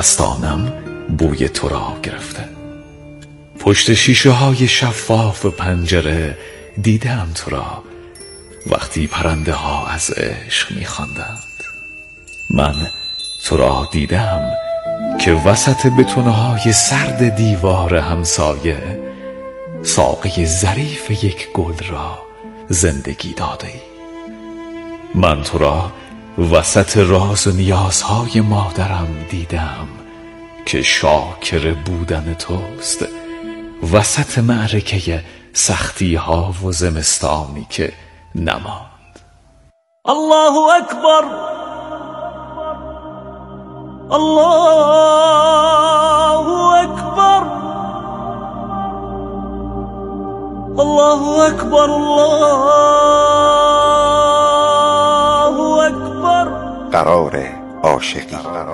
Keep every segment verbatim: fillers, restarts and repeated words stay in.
دستانم بوی تو را گرفته. پشت شیشه های شفاف پنجره دیدم تو را وقتی پرنده ها از عشق می خواندند. من تو را دیدم که وسط بتونهای سرد دیوار همسایه ساقه ظریف یک گل را زندگی داده ای. من تو را وسط راز و نیازهای مادرم دیدم که شاکر بودن توست وسط معرکه سختی ها و زمستانی که نماند. الله اکبر، الله اکبر، الله اکبر، الله اکبر. قرار عاشقی.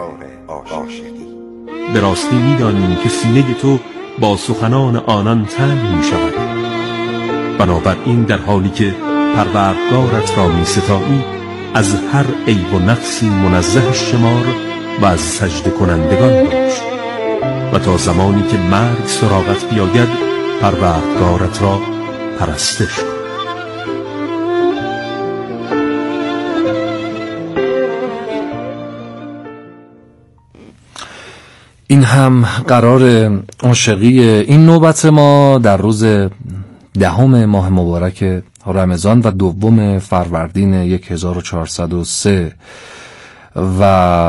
به راستی می‌دانیم که سینه تو با سخنان آنان تنگ می‌شود. بنابراین در حالی که پروردگارت را می‌ستایی از هر عیب و نقصی منزه شمار و از سجده کنندگان باش و تا زمانی که مرگ سراغت بیاید پروردگارت را پرستش کن. این هم قرار عاشقی این نوبت ما در روز دهم ماه مبارک رمضان و دوم فروردین هزار و چهارصد و سه و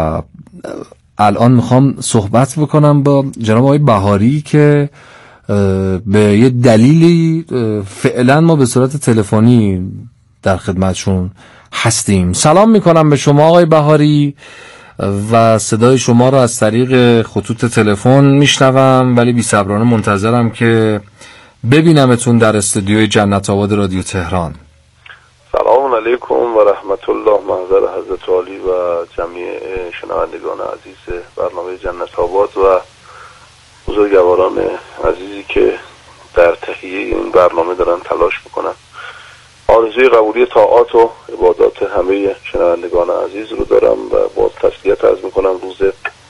الان میخوام صحبت بکنم با جناب آقای بهاری که به یه دلیلی فعلا ما به صورت تلفنی در خدمتشون هستیم. سلام میکنم به شما آقای بهاری و صدای شما را از طریق خطوط تلفن میشنوم، ولی بی‌صبرانه منتظرم که ببینمتون در استودیوی جنت آباد رادیو تهران. سلام علیکم و رحمت الله. محضر حضرت عالی و جمعی شنوندگان عزیز برنامه جنت آباد و بزرگواران عزیزی که در تهیه این برنامه دارن تلاش میکنن. آرزوی قبولی طاعات و عبادات همه شنوندگان عزیز رو دارم و باز تسلیت عرض میکنم روز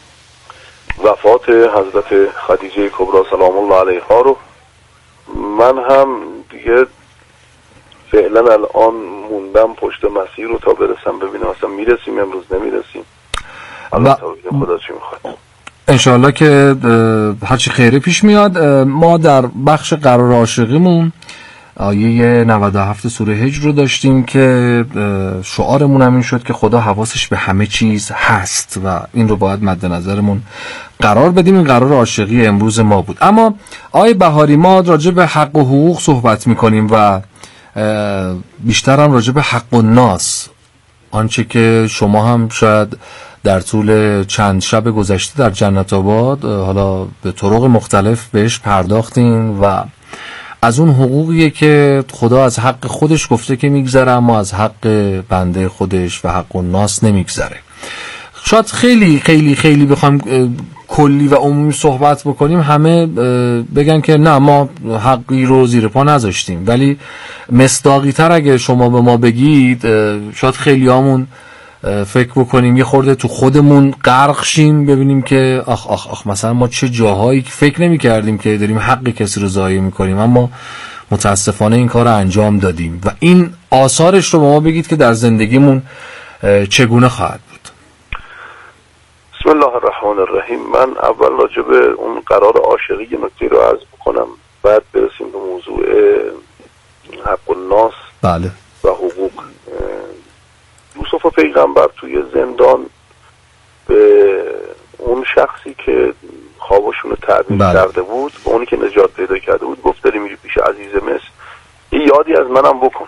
وفات حضرت خدیجه کبری سلام الله علیها رو. من هم دیگه فعلا الان موندم پشت مسیر رو تا برسم ببینم اصلا میرسیم امروز نمیرسیم. الله توفیق خدا چی میخواد. انشاءالله که هرچی خیره پیش میاد. ما در بخش قرار عاشقیمون آیه نود و هفت سوره هجر رو داشتیم که شعارمون هم این شد که خدا حواسش به همه چیز هست و این رو باید مد نظرمون قرار بدیم. این قرار عاشقی امروز ما بود. اما آیه بهاری ما راجع به حق و حقوق صحبت میکنیم و بیشتر هم راجع به حق و ناس، آنچه که شما هم شاید در طول چند شب گذشته در جنت آباد حالا به طرق مختلف بهش پرداختین و از اون حقوقیه که خدا از حق خودش گفته که میگذره اما از حق بنده خودش و حق الناس نمیگذره. شاید خیلی خیلی خیلی بخوام کلی و عمومی صحبت بکنیم همه بگن که نه ما حقی رو زیر پا نذاشتیم، ولی مصداقی تر اگه شما به ما بگید شاید خیلی همون فکر بکنیم یه خورده تو خودمون غرق شیم ببینیم که آخ آخ آخ مثلا ما چه جاهایی فکر نمی کردیم که داریم حق کسی رو ضایع می کنیم اما متاسفانه این کار رو انجام دادیم و این آثارش رو به ما بگید که در زندگیمون چگونه خواهد بود. بسم الله الرحمن الرحیم. من اول راجع به اون قرار عاشقی یه نکته رو عرض بکنم بعد برسیم به موضوع حق الناس بله. و حقوق. یوسف پیغمبر توی زندان به اون شخصی که خوابشون رو تعبیر بله. کرده بود، به اونی که نجات پیدا کرده بود گفت داری میری پیش عزیز مصر یه یادی از منم بکن.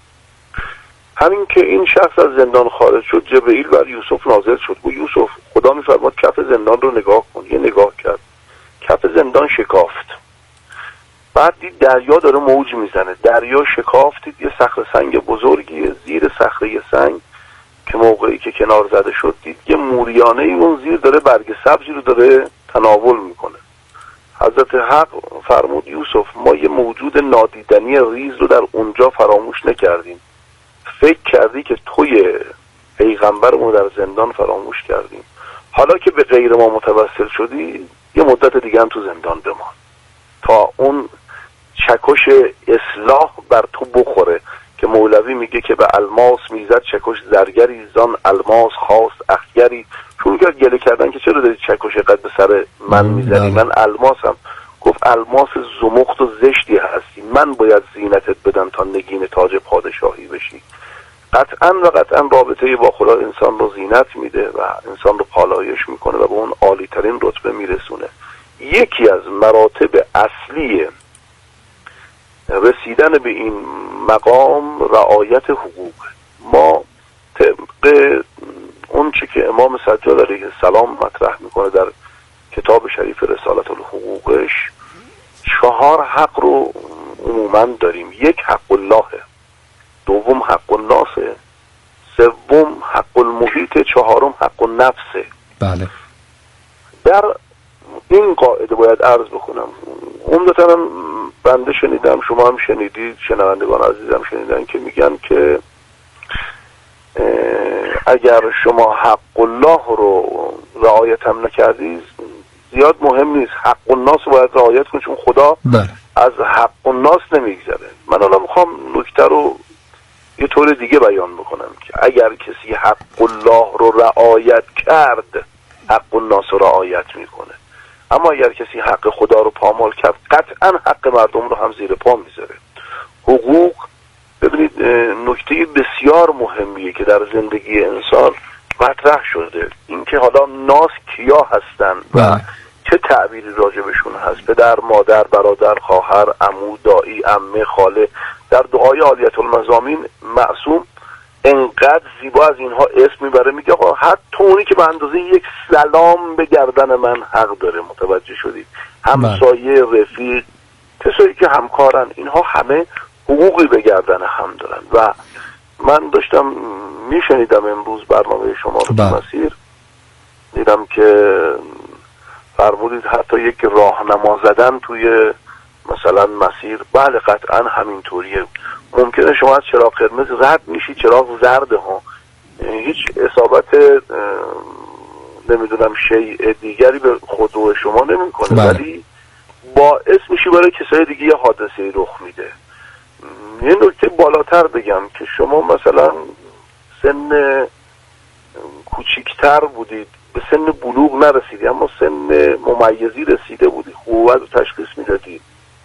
همین که این شخص از زندان خارج شد جبرئیل بر یوسف نازل شد و یوسف خدا میفرماد کف زندان رو نگاه کن. یه نگاه کرد کف زندان شکافت، بعد دید دریا داره موج میزنه، دریا شکافت، دید یه صخره سنگ بزرگیه، زیر صخره سنگ که موقعی که کنار زده شد دید یه موریانه ای اون زیر داره برگ سبزی رو داره تناول میکنه. حضرت حق فرمود یوسف ما یه موجود نادیدنی ریز رو در اونجا فراموش نکردیم، فکر کردی که توی پیغمبرمون در زندان فراموش کردیم. حالا که به غیر ما متوسل شدی یه مدت دیگه هم تو زندان بمان تا اون چکش اصلاح بر تو بخوره که مولوی میگه که به الماس میزد چکش زرگری زان الماس خواست اخگری. چون که گله کردن که چرا داری چکش قد به سر من میزنی، من الماسم. گفت الماس زمخت و زشتی هستی، من باید زینتت بدم تا نگین تاج پادشاهی بشی. قطعا و قطعا رابطه با خدا انسان رو زینت میده و انسان رو پالایش میکنه و به اون عالی ترین رتبه میرسونه. یکی از مراتب اصلی رسیدن به این مقام رعایت حقوق. ما طبق اون چی که امام سجاد علیه السلام مطرح میکنه در کتاب شریف رسالت الحقوقش، چهار حق رو عموما داریم. یک حق الله، دوم حق الناسه، سوم حق المحیط، چهارم حق النفسه. بله. در این قاعده باید عرض بکنم، عمدتاً بنده شنیدم، شما هم شنیدید، شنوندگان عزیزم شنیدن که میگن که اگر شما حق الله رو رعایت هم نکردید زیاد مهم نیست، حق الناس رو باید رعایت کنید چون خدا بله. از حق الناس نمیگذره. من الان میخوام نکته رو یه طور دیگه بیان بکنم که اگر کسی حق الله رو رعایت کرد حق الناس رو رعایت میکنه، اما اگر کسی حق خدا رو پامال کرد قطعا حق مردم رو هم زیر پا میذاره. حقوق، ببینید نکته بسیار مهمیه که در زندگی انسان مطرح شده، اینکه حالا ناس کیا هستن و چه تعبیری راجبشون هست، پدر، مادر، برادر، خواهر، عمو، دایی، عمه، خاله. در دعای عالیت المزامین معصوم انقدر زیبا از اینها اسم میبره، میگه آقا حتی اونی که به اندازه یک سلام به گردن من حق داره. متوجه شدید؟ همسایه، رفیق، کسایی که همکارن، اینها همه حقوقی به گردن هم دارن. و من داشتم میشنیدم امروز برنامه شما رو تو مسیر، دیدم که فرمودید حتی یک راهنما زدن توی مثلا مسیر. بله قطعا همینطوریه. ممکنه شما از چراغ قرمز رد میشی، چراغ زرد ها، هیچ اصابت نمیدونم شیء دیگری به خودرو شما نمیکنه، ولی باعث میشی برای کسای دیگه یه حادثه رخ میده. یه نکته بالاتر بگم که شما مثلا سن کوچیکتر بودید، به سن بلوغ نرسیدی اما سن ممیزی رسیده بودی، قوت رو تشخیص میدادی،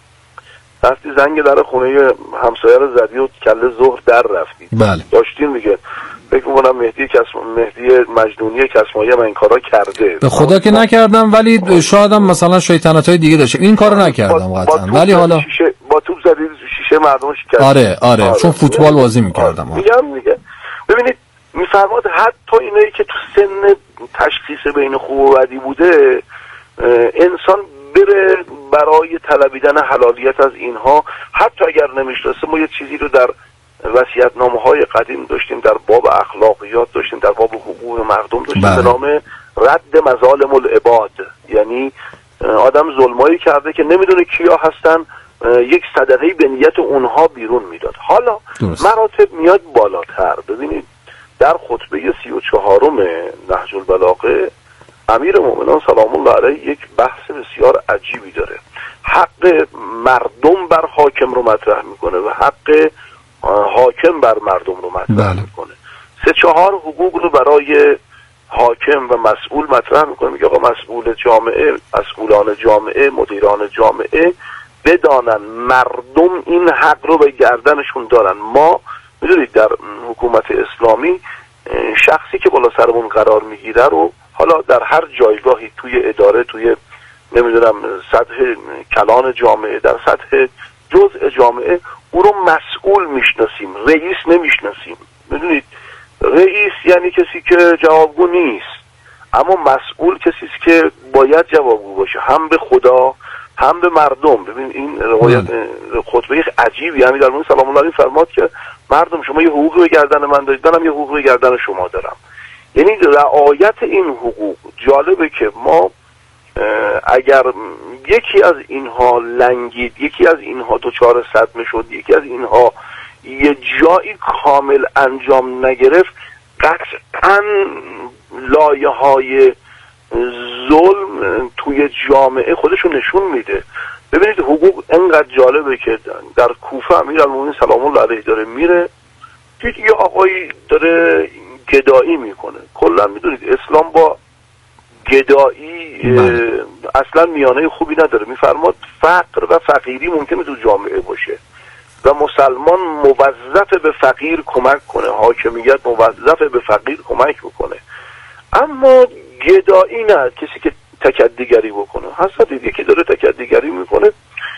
رفتی زنگ در خونه همسایه رو زدی و کله ظهر در رفتی. بله. داشتین دیگه فکر میکنم مهدی کسم... مهدی مجنونی کسمایی من این کارا کرده. به خدا که نکردم، ولی شاید هم مثلا شیطنت‌های دیگه داشته. این کارو نکردم قطعا، ولی حالا شیشه... با توپ زدید شیشه مردم شکست. آره آره, آره. چون فوتبال بازی می‌کردم. میگم میگه ببینید میفرماد حتی اینایی که تو سن تشخیص بین خوب و بدی بوده، انسان بره برای طلبیدن حلالیت از اینها، حتی اگر نمیشناسه. ما یه چیزی رو در وصیت‌نامه‌های قدیم داشتیم، در باب اخلاقیات داشتیم، در باب حقوق مردم داشتیم، به نام رد مظالم العباد. یعنی آدم ظلمایی کرده که نمیدونه کیا هستن، یک صدقه به نیت اونها بیرون میداد. حالا درست. مراتب میاد بالاتر. ببینید در خطبه سی و چهارم نهج البلاغه امیر مومنان سلام الله علیه یک بحث بسیار عجیبی داره. حق مردم بر حاکم رو مطرح میکنه و حق حاکم بر مردم رو مطرح بله. میکنه. سه چهار حقوق رو برای حاکم و مسئول مطرح میکنه. میگه آقا مسئول جامعه، مسئولان جامعه، مدیران جامعه بدانن مردم این حق رو به گردنشون دارن. ما میدونید در حکومت اسلامی شخصی که بالا سرمون قرار میگیره رو حالا در هر جایگاهی، توی اداره، توی نمیدونم سطح کلان جامعه، در سطح جزء جامعه، او رو مسئول میشناسیم، رئیس نمیشناسیم. میدونید رئیس یعنی کسی که جوابگو نیست، اما مسئول کسی است که باید جوابگو باشه، هم به خدا هم به مردم. ببین این روایت خطبه عجیبی همین در مورد سلام الله علیه فرماد که مردم شما یه حقوقی به گردن من دارید، منم یه حقوقی به گردن شما دارم. یعنی رعایت این حقوق. جالبه که ما اگر یکی از اینها لنگید، یکی از اینها دچار صدمه شد، یکی از اینها یه جایی کامل انجام نگرفت، قطعاً لایه های ظلم توی جامعه خودشو نشون میده. ببینید حقوق انقدر جالبه که در کوفه امیرالمومنین سلام الله علیه داره میره، دید یه آقایی داره گدایی میکنه. کلا میدونید اسلام با گدایی اصلا میانه خوبی نداره. میفرماد فقر و فقیری ممکنه تو جامعه باشه و مسلمان موظف به فقیر کمک کنه، حاکمیت موظف به فقیر کمک بکنه، اما گدایی نه، کسی که تکدیگری بکنه. حضرت یکی داره تکدیگری میکنه،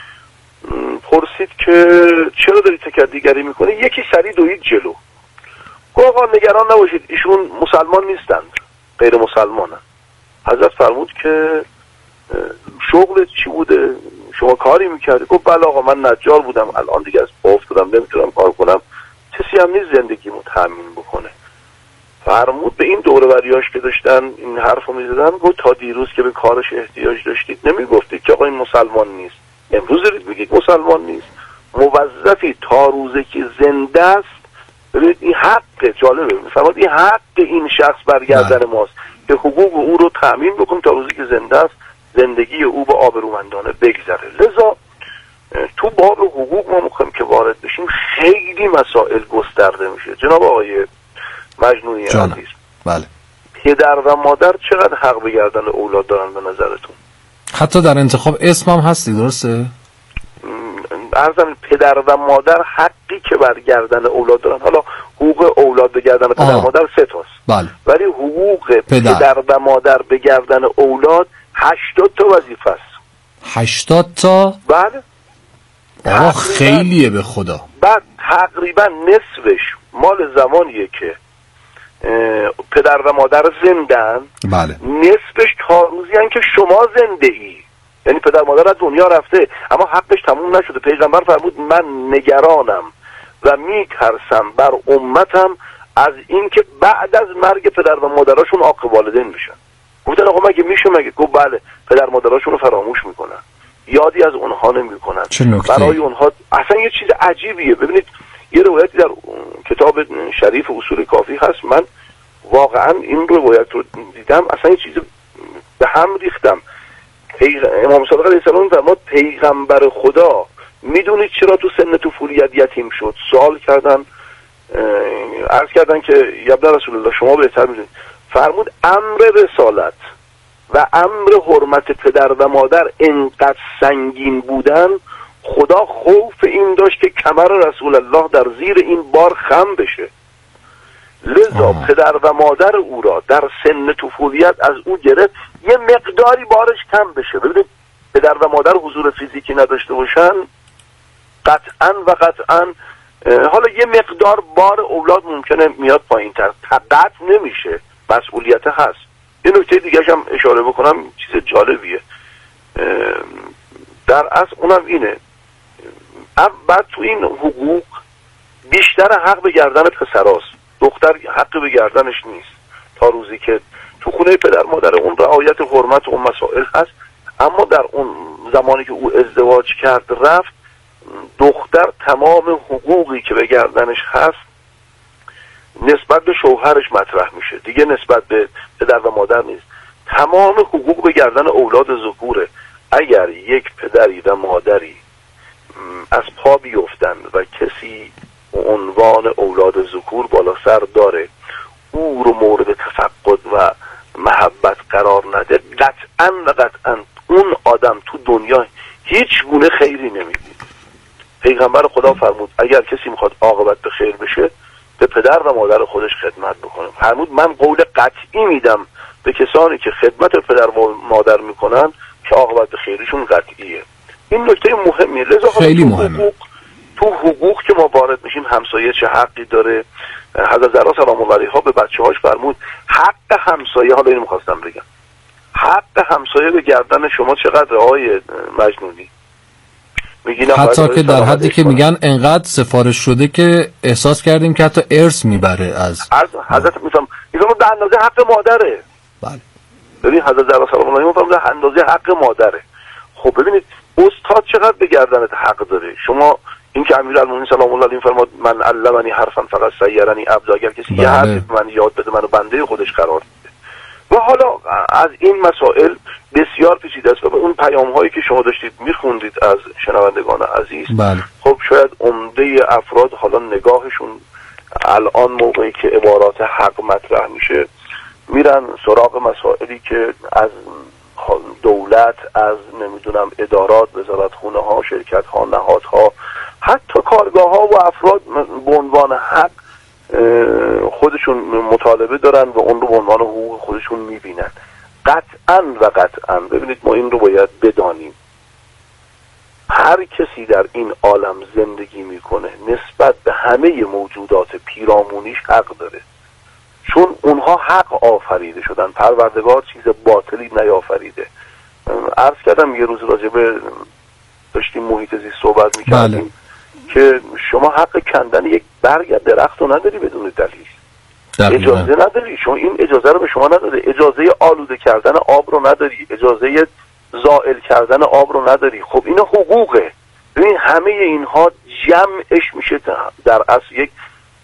پرسید که چرا داری تکدیگری میکنه؟ یکی سری دوید جلو، گفت آقا نگران نباشید ایشون مسلمان نیستند، غیر مسلمانن. حضرت فرمود که شغلت چی بوده؟ شما کاری میکردی؟ گفت بله آقا من نجار بودم، الان دیگه از پا افتادم نمیتونم کار کنم، کسی هم نیست زندگیمو تامین بکنه. فرمود به این دوره بریاش که داشتن این حرفو میزدن، گفت تا دیروز که به کارش احتیاج داشتید نمیگفتید که آقا این مسلمان نیست، امروز دارید بگید مسلمان نیست. موظفی تا روزی که زنده است. ببینید این حق جالبه، میفرماد این حق این شخص برگردن ماست که حقوق او رو تامین بکنیم تا روزی که زنده است، زندگی او با آبرومندانه بگذره. لذا تو باب حقوق ما میخوایم که وارد بشیم، خیلی مسائل گسترده میشه. جناب آقای مجنونی عزیز، بله، پدر و مادر چقدر حق به گردن اولاد دارن به نظرتون؟ حتی در انتخاب اسم هم هستی، درسته؟ عرضم پدر و مادر حقی که بر گردن اولاد دارن، حالا حقوق اولاد به گردن پدر و مادر سه تاست، بله، ولی حقوق پدر. پدر و مادر به گردن اولاد هشتاد تا وظیفه است. هشتاد تا؟ بله. آه خیلیه به خدا. بعد تقریبا نصفش مال زمانیه که پدر و مادر زندن، بله، نصفش تا روزی هن که شما زنده ای، یعنی پدر مادر از دنیا رفته اما حقش تموم نشده. پیغمبر فرمود من نگرانم و میترسم بر امتم از این که بعد از مرگ پدر و مادراشون عاق والدین میشن. گفتن آقا مگه میشه؟ مگه؟ گفت بله، پدر مادراشون رو فراموش میکنن، یادی از اونها نمیکنن. برای اونها اصلا یه چیز عجیبیه. ببینید یه روایتی در کتاب شریف اصول کافی هست، من واقعا این روایت رو دیدم اصلا یه چیز به هم ریختم. امام صادق علیه السلام فرمود پیغمبر خدا میدونید چرا تو سن طفولیت یتیم شد؟ سوال کردن، عرض کردن که یا ابن رسول الله شما بهتر میدونید. فرمود امر رسالت و امر حرمت پدر و مادر انقدر سنگین بودن، خدا خوف این داشت که کمر رسول الله در زیر این بار خم بشه. لذا آه. پدر و مادر او را در سن طفولیت از او گرفت یه مقداری بارش کم بشه. ببینید پدر و مادر حضور فیزیکی نداشته باشن قطعا و قطعا حالا یه مقدار بار اولاد ممکنه میاد پایین تر، قطع نمیشه، مسئولیت هست. یه نکته دیگه هم اشاره بکنم، چیز جالبیه در اصل، اونم اینه بعد تو این حقوق بیشتر حق به گردن پسراست، دختر حق به گردنش نیست تا روزی که تو خونه پدر مادر اون رعایت حرمت اون مسائل هست. اما در اون زمانی که او ازدواج کرد رفت، دختر تمام حقوقی که به گردنش هست نسبت به شوهرش مطرح میشه، دیگه نسبت به پدر و مادر نیست. تمام حقوق به گردن اولاد ذکوره. اگر یک پدری و مادری از پا بیفتن و کسی عنوان اولاد ذکور بالا سر داره، او رو مورد تفقد و محبت قرار نده، قطعا و قطعا اون آدم تو دنیا هیچ گونه خیری نمیبینه. پیغمبر خدا فرمود اگر کسی میخواد عاقبت به خیر بشه به پدر و مادر خودش خدمت بکنه. فرمود من قول قطعی میدم به کسانی که خدمت پدر و مادر میکنن که عاقبت به خیرشون قطعیه. این نکته مهمیه. لذا خیلی مهمه. تو حقوق که ما وارد میشیم، همسایه چه حقی داره؟ حضرت زهرا سلام الله علیها به بچه‌هاش فرمود حق همسایه، حالا اینو می‌خواستم بگم، حق همسایه به گردن شما چقدر آقای مجنونی؟ میگین حتی که در حدی که میگن انقدر سفارش شده که احساس کردیم که حتی ارث میبره از حضرت میفهم میگم در اندازه حق مادره. بله ببین حضرت زهرا سلام الله علیها میفهم در اندازه حق مادره. خب ببینید استاد چقدر به گردنت حق داره. شما این که امیرالمومنین سلام الله علیه فرمود من علمنی حرفا فقط سیرنی عبد، اگر کسی بله. یه حرف من یاد بده منو بنده خودش قرار بده. و حالا از این مسائل بسیار پیچیده است و به اون پیام هایی که شما داشتید میخوندید از شنوندگان عزیز، بله. خب شاید عمده افراد حالا نگاهشون الان موقعی که عبارات حق مطرح میشه میرن سراغ مسائلی که از دولت، از نمیدونم ادارات، وزارتخونه ها، شرکت ها، نهادها، حتی کارگاه ها و افراد به عنوان حق خودشون مطالبه دارن و اون رو به عنوان حقوق خودشون میبینن. قطعا و قطعا ببینید ما این رو باید بدانیم، هر کسی در این عالم زندگی میکنه نسبت به همه موجودات پیرامونیش حق داره، چون اونها حق آفریده شدن، پروردگار چیز باطلی نیافریده. عرض کردم یه روز راجبه داشتیم محیط زیست صحبت میکردیم، بله. که شما حق کندن یک برگ از درخت رو نداری بدون دلیل، اجازه نداری، چون این اجازه رو به شما نداده. اجازه آلوده کردن آب رو نداری، اجازه زائل کردن آب رو نداری. خب اینا حقوقه. ببین همه اینها جمعش میشه در اصل یک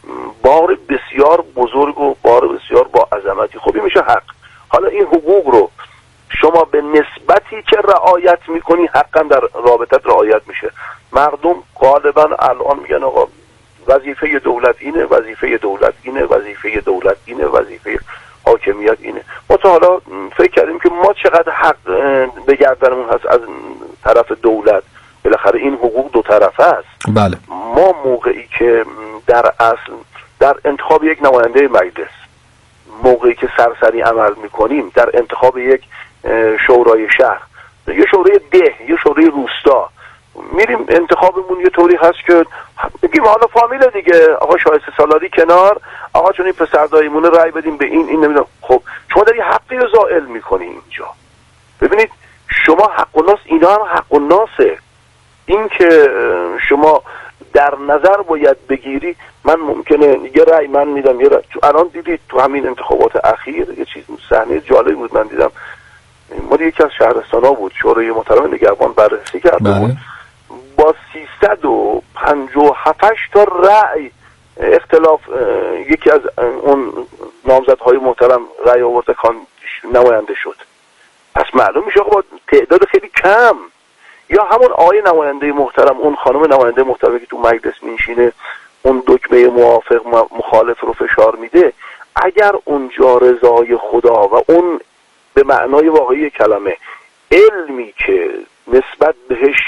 بار بسیار بزرگ و بار بسیار با عظمتی. خب این میشه حق. حالا این حقوق رو شما به نسبتی که رعایت میکنی حقا در رابطت رعایت میشه. مردم غالبا الان میگن آقا وظیفه دولت اینه، وظیفه دولت اینه، وظیفه دولت اینه، وظیفه حاکمیت اینه. ما تا حالا فکر کردیم که ما چقدر حق به گردنمون هست از طرف دولت. بالاخره این حقوق دو طرفه است. بله. ما موقعی که در اصل در انتخاب یک نماینده مجلس، موقعی که سرسری عمل میکنیم در انتخاب یک شورای شهر، یه شورای ده، یه شورای روستا، میریم انتخابمون یه طوری هست که بگیم حالا فامیل دیگه، آقا شایسته سالاری کنار، آقا چون این پسرداییمون رأی بدیم به این این نمیدونم. خب شما داری حقی رو زائل میکنی اینجا. ببینید شما حق و ناس، اینا هم حق و ناسه. این که شما در نظر باید بگیری، من ممکنه یه رأی من میدم، یه رأی الان دیدید تو همین انتخابات اخیر یه چیز صحنه جالبی بود من دیدم، ما یکی از شهرستان‌ها بود، شورای محترم نگهبان بررسی کرد بود با سیصد و پنجاه و هفت تا رأی اختلاف یکی از اون نامزدهای محترم رأی آورد کان نماینده شد. پس معلوم میشه با تعداد خیلی کم، یا همون آقای نماینده محترم، اون خانم نماینده محترمی که تو مجلس میشینه اون دکمه موافق مخالف رو فشار میده، اگر اونجا رضای خدا و اون به معنای واقعی کلمه علمی که نسبت بهش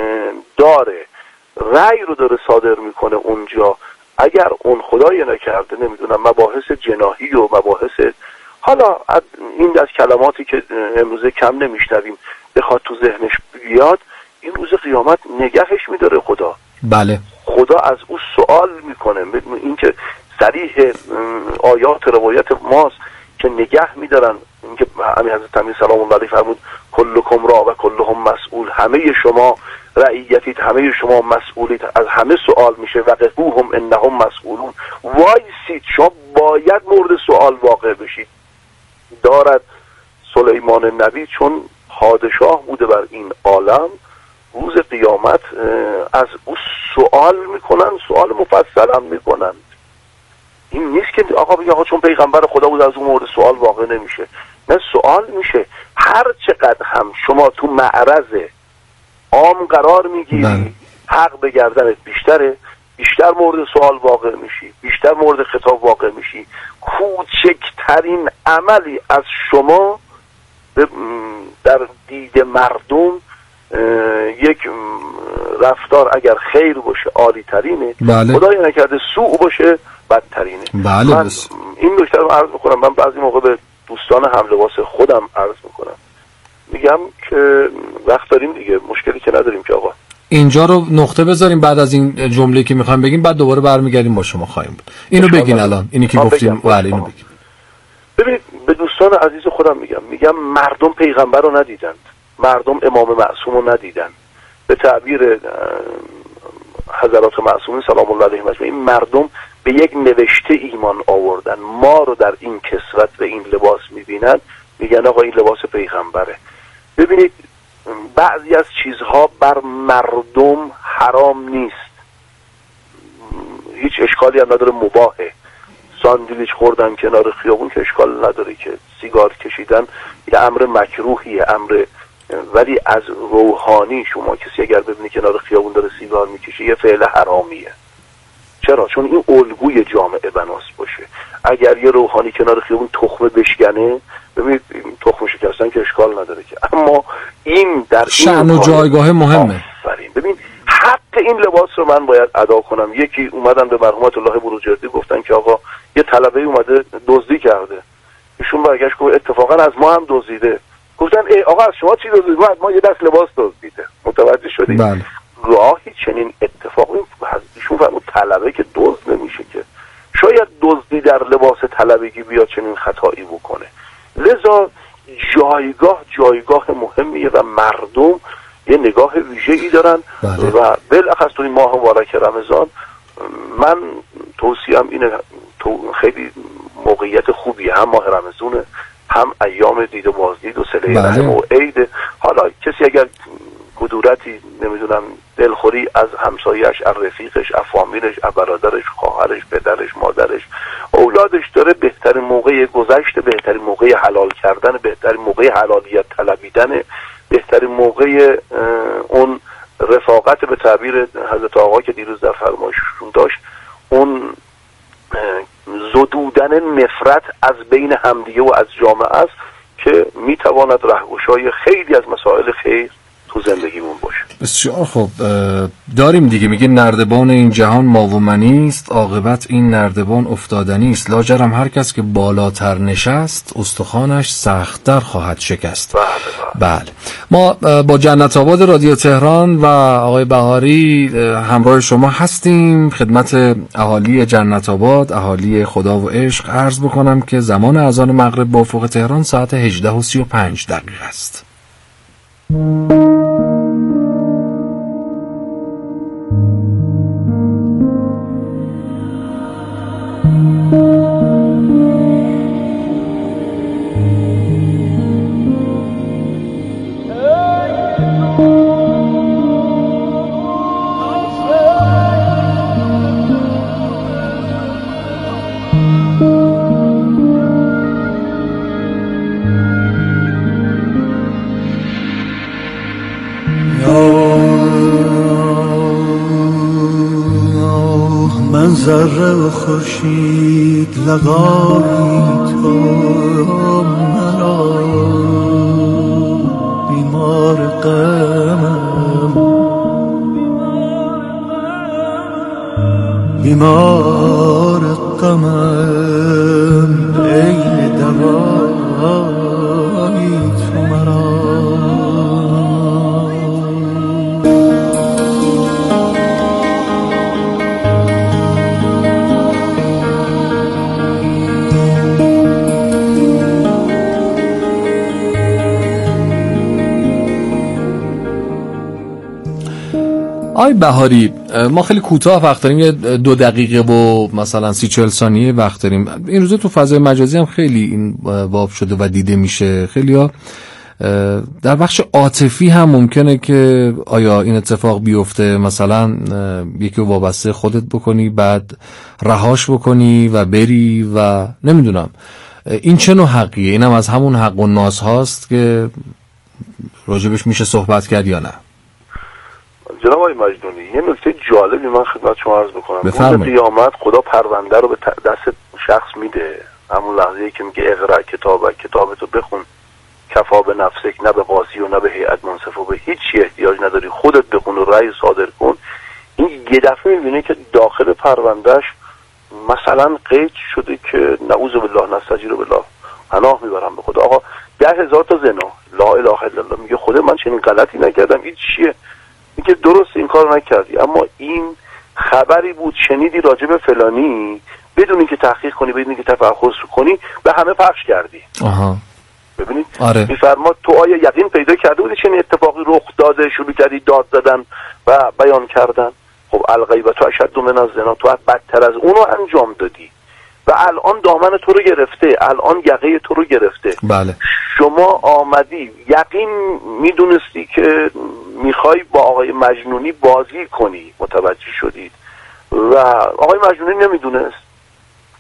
داره رأی رو داره صادر میکنه اونجا، اگر اون خدای نکرده نمیدونم مباحث جناحی و مباحث حالا این از کلماتی که امروزه کم نمیشنویم بخواد تو ذهنش بیاد، این روز قیامت نگهش میداره خدا. بله. خدا از او سوال میکنه. این که صریح آیات روایت ماست که نگه میدارن، اینکه همین حضرت امیر سلام الله علیه فرمود کلکم را و کلهم مسئول، همه شما رعیتید، همه شما مسئولید، از همه سوال میشه. وقفوهم انهم مسئولون، وایسید شما باید مورد سوال واقع بشید. دارد سلیمان نبی چون پادشاه بوده بر این عالم، روز قیامت از او سوال میکنن، سوال مفصل هم میکنن. این نیست که آقا بگه آقا چون پیغمبر خدا بود از اون مورد سوال واقع نمیشه. نه، سوال میشه. هر چقدر هم شما تو معرض عام قرار میگیری حق به گردنت بیشتره، بیشتر مورد سوال واقع میشی، بیشتر مورد خطاب واقع میشی. کوچکترین عملی از شما در دید مردم یک رفتار اگر خیر باشه عالی ترینه، بله. خدای نکرده سوء باشه بدترینه. بله. من این نکته رو عرض میکنم. من بعضی موقع به دوستان هم لباس خودم عرض میکنم، میگم که وقت داریم دیگه، مشکلی که نداریم که آقا اینجا رو نقطه بذاریم، بعد از این جمله که میخوایم بگیم بعد دوباره برمیگردیم با شما خواهیم بود. اینو بگین الان، اینی که گفتیم. بله اینو بگیم. ببینید به دوستان عزیز خودم میگم میگم مردم پیغمبر رو ندیدند، مردم امام معصوم رو ندیدن. به تعبیر حضرات معصومین سلام الله علیهم اجمعین، مردم به یک نوشته ایمان آوردن. ما رو در این کسوت و این لباس میبینن، میگن آقا این لباس پیغمبره. ببینید بعضی از چیزها بر مردم حرام نیست، هیچ اشکالی هم نداره، مباهه. ساندویچ خوردن کنار خیابون که اشکال نداره، که سیگار کشیدن یه امر مکروهیه، امر، ولی از روحانی شما کسی اگر ببینی کنار خیابون داره سیگار میکشه یه فعل حرامیه. چرا؟ چون این الگوی جامعه بناس باشه. اگر یه روحانی کنار خیابون تخمه بشکنه، ببینید تخمه شکستن که اشکال نداره که، اما این در شأن و جایگاه مهمه. آفرین. ببین حق این لباس رو من باید ادا کنم. یکی اومدن به مرحومت الله بروجردی گفتن که آقا یه طلبه اومده دزدی کرده، ایشون برگشت گفت اتفاقا از ما هم دزدیده. گفتن ای آقا از شما چی دزدید؟ ما یه دست لباس دزدیده. متوجه شدید؟ بله. گاهی چنین اتفاقی ایشون فرمود طلبه که دزد نمیشه که، شاید دزدی در لباس طلبگی بیاد چنین خطایی بکنه. لذا جایگاه جایگاه مهمیه و مردم یه نگاه ویژه‌ای دارن. بله. و بالاخص تو این ماه مبارک رمضان من توصیه‌ام اینه، تو خیلی موقعیت خوبیه، هم ماه رمضان هم ایام دید و بازدید و صله رحم و عید. حالا کسی اگر کدورتی نمیدونم دلخوری از همسایه‌اش، از رفیقش، از فامیلش، از برادرش، خواهرش، پدرش، مادرش، اولادش داره، بهترین موقع گذشت، بهترین موقع حلال کردن، بهترین موقع حلالیت طلبیدن، بهترین موقع اون رفاقت به تعبیر حضرت آقا که دیروز در فرمایششون داشت، اون زدودن نفرت از بین همدیگه و از جامعه است که میتواند رهگشای خیلی از مسائل خیر تو زندگیمون باشه. بسیار خوب. داریم دیگه، میگه نردبان این جهان ما و منی است، عاقبت این نردبان افتادنی است، لاجرم هر کس که بالاتر نشست استخوانش سخت‌تر خواهد شکست. بله, بله. بله. ما با جنت آباد رادیو تهران و آقای بهاری همراه شما هستیم. خدمت اهالی جنت آباد، اهالی خدا و عشق عرض بکنم که زمان اذان مغرب با افق تهران ساعت هجده و سی و پنج دقیقه است. ذره و خورشید لقایی تو مرا، بیمار غمم بیمار غمم، ای دوایی تو مرا. آی بهاری، ما خیلی کوتاه وقت داریم، یه دو دقیقه و مثلا سی چهل ثانیه وقت داریم. این روزا تو فضای مجازی هم خیلی این باب شده و دیده میشه. خیلی‌ها در بخش عاطفی هم ممکنه که آیا این اتفاق بیفته، مثلا یکی رو وابسته خودت بکنی بعد رهاش بکنی و بری و نمیدونم این چه نوع حقیه؟ اینم از همون حق و ناز هاست که راجبش میشه صحبت کرد یا نه؟ جناب آقای مجنونی، یه نکته جالبی من خدمت شما عرض بکنم. بفرمایید. روز قیامت خدا پرونده رو به دست شخص میده، همون لحظه‌ای که میگه اقرا کتابک، کتابتو بخون، کفا به نفسک، نه به قاضی و نه به هیئت منصفه و به هیچ چی احتیاج نداری، خودت بخون و رأی صادر کن. این یه دفعه میبینه که داخل پروندهش مثلا قید شده که نعوذ بالله نستجیر بالله، پناه میبرم به خدا، آقا ده هزار تا زنا، لا اله الا الله. میگه خدا من چنین غلطی نکردم، این چیه؟ میگه درست این کار نکردی، اما این خبری بود شنیدی راجع به فلانی، بدون اینکه تحقیق کنی، بدون اینکه تفحص کنی، به همه پخش کردی. آها. ببینید آره. میفرما تو آیا یقین پیدا کرده بودی چنین اتفاقی رخ داده، شروع کردی داد زدن و بیان کردن؟ خب الغیبت تو اشد من الزنا، تو بدتر از اونو انجام دادی و الان دامن تو رو گرفته، الان یقه تو رو گرفته. بله. شما آمدی یقین میدونستی که میخوای با آقای مجنونی بازی کنی، متوجه شدید، و آقای مجنونی نمیدونست.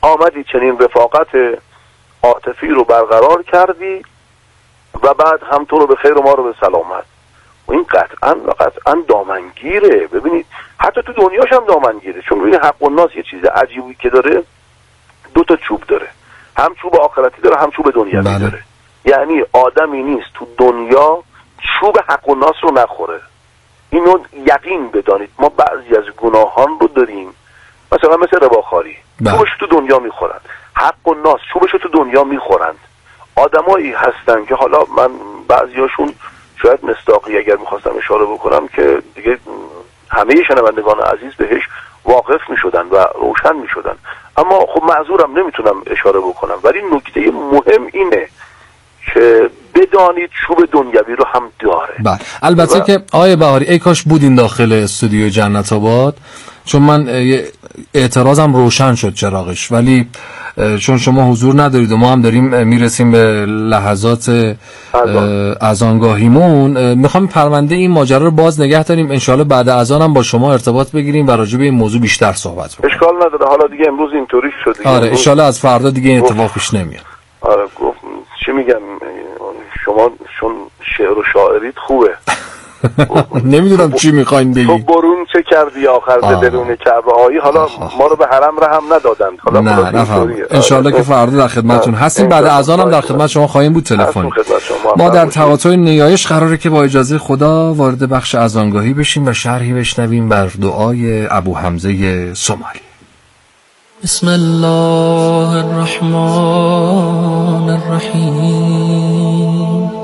آمدی چنین رفاقت عاطفی رو برقرار کردی و بعد هم تو رو به خیر و ما رو به سلامت. و این قطعا و قطعا دامنگیره. ببینید حتی تو دنیاش هم دامنگیره، چون ببینید حق الناس یه چیز عجیبی که داره، دو تا چوب داره، هم چوب آخرتی داره هم چوب دنیوی بله. داره. یعنی آدمی نیست تو دنیا چوب حق الناس رو نخوره. اینو یقین بدانید. ما بعضی از گناهان رو داریم، مثلا مثل رباخواری، چوبش تو دنیا میخورند. حق الناس چوبش تو دنیا میخورند. آدمایی هستن که حالا من بعضیاشون شاید مصداقی اگر میخواستم اشاره بکنم که دیگه همه شنوندگان عزیز بهش واقف میشدن و روشن میشدن، اما خب معذورم نمیتونم اشاره بکنم. ولی نکته مهم اینه که بدانید چوب دنیوی رو هم داره. بله البته و... که آقای بهاری ای کاش بودین داخل استودیو جنت آباد، چون من اعتراضم روشن شد چراغش، ولی چون شما حضور ندارید و ما هم داریم میرسیم به لحظات اذانگاهیمون، میخوام پرونده این ماجرا رو باز نگه داریم، انشالله بعد اذان هم با شما ارتباط بگیریم و راجع به این موضوع بیشتر صحبت بکنیم. اشکال نداره. حالا دیگه امروز اینطوری شد دیگه. آره انشالله از فردا دیگه این اتفاق پیش نمیاد. آره گفت چی میگم، شما چون شعر و شاعریت خوبه. نمیدونم چی میخواین بگی. تو برون چه کردی آخر به درون کعبه آیی. حالا آه. ما رو به حرم رحم ندادند. حالا نه نفهم. انشالله که فردا در خدمتتون هستیم. بعد اذان هم در خدمت شما خواهیم بود تلفن. ما در تقاطع نیایش قراره که با اجازه خدا وارد بخش اذانگاهی بشیم و شرحی بشنویم بر دعای ابو حمزه سومالی. بسم الله الرحمن الرحیم.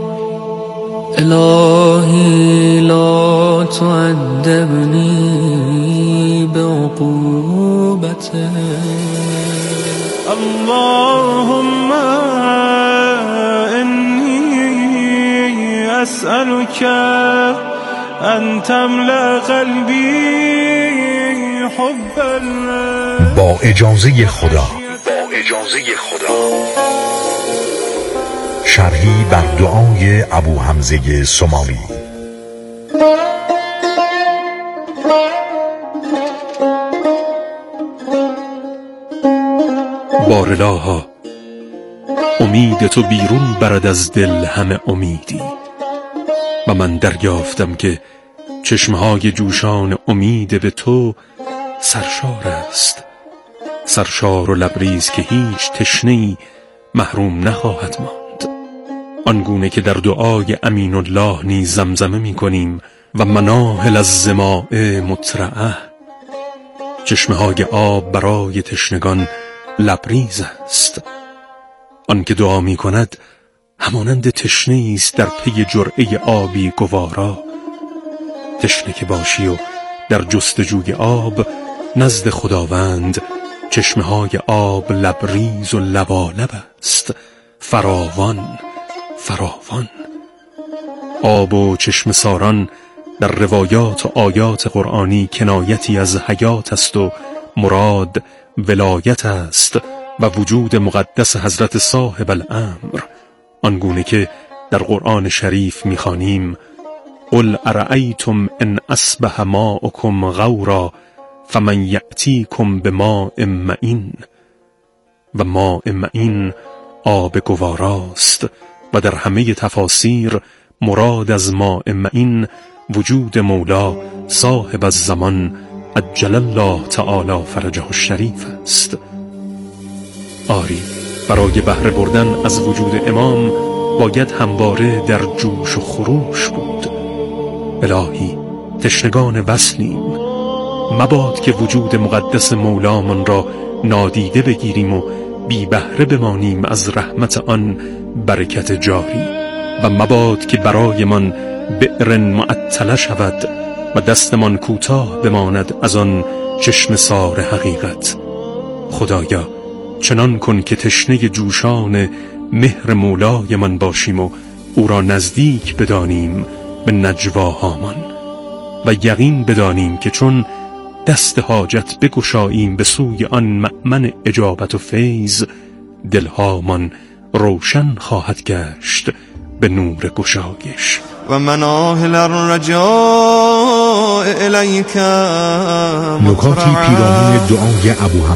الهی لا تعذبنی بعقوبته. اللهم انی اسألك ان تملأ قلبی حبا. با اجازه خدا با اجازه خدا شرحی بر دعای ابو حمزه سومالی. بارلاها امید تو بیرون برد از دل همه امیدی، و من دریافتم که چشمهای جوشان امید به تو سرشار است، سرشار و لبریز که هیچ تشنه‌ای محروم نخواهد ماند. آنگونه که در دعای امین الله نیز زمزمه می کنیم و مناهل از زماء مترعه. چشمه های آب برای تشنگان لبریز است. آن که دعا می کند همانند تشنه‌ای است در پی جرعه آبی گوارا. تشنه که باشی و در جستجوی آب نزد خداوند چشمه های آب لبریز و لبالب است، فراوان فراوان. آب و چشم ساران در روایات و آیات قرآنی کنایتی از حیات است و مراد ولایت است و وجود مقدس حضرت صاحب الامر. آنگونه که در قرآن شریف می‌خوانیم قل ارأیتم ان اصبح ماؤکم غورا فمن یأتیکم بماء معین. و ماء معین آب گواراست و در همه تفاسیر مراد از ماء معین وجود مولا صاحب الزمان عجل الله تعالی فرجه الشریف است. آری برای بهره بردن از وجود امام باید همواره در جوش و خروش بود. الهی تشنگان وصلیم، مباد که وجود مقدس مولامان را نادیده بگیریم و بی بهره بمانیم از رحمت آن برکت جاری، و مباد که برایمان بئر معطله شود و دستمان کوتاه بماند از آن چشم سار حقیقت. خدایا چنان کن که تشنه جوشان مهر مولایمان باشیم و او را نزدیک بدانیم به نجواهامان، و یقین بدانیم که چون دست حاجت بگشاییم به سوی آن مأمن اجابت و فیض، دلهامان روشن خواهد گشت به نور گشایش. و مناهل الرجاء الیک. نکاتی پیرامون دعای ابو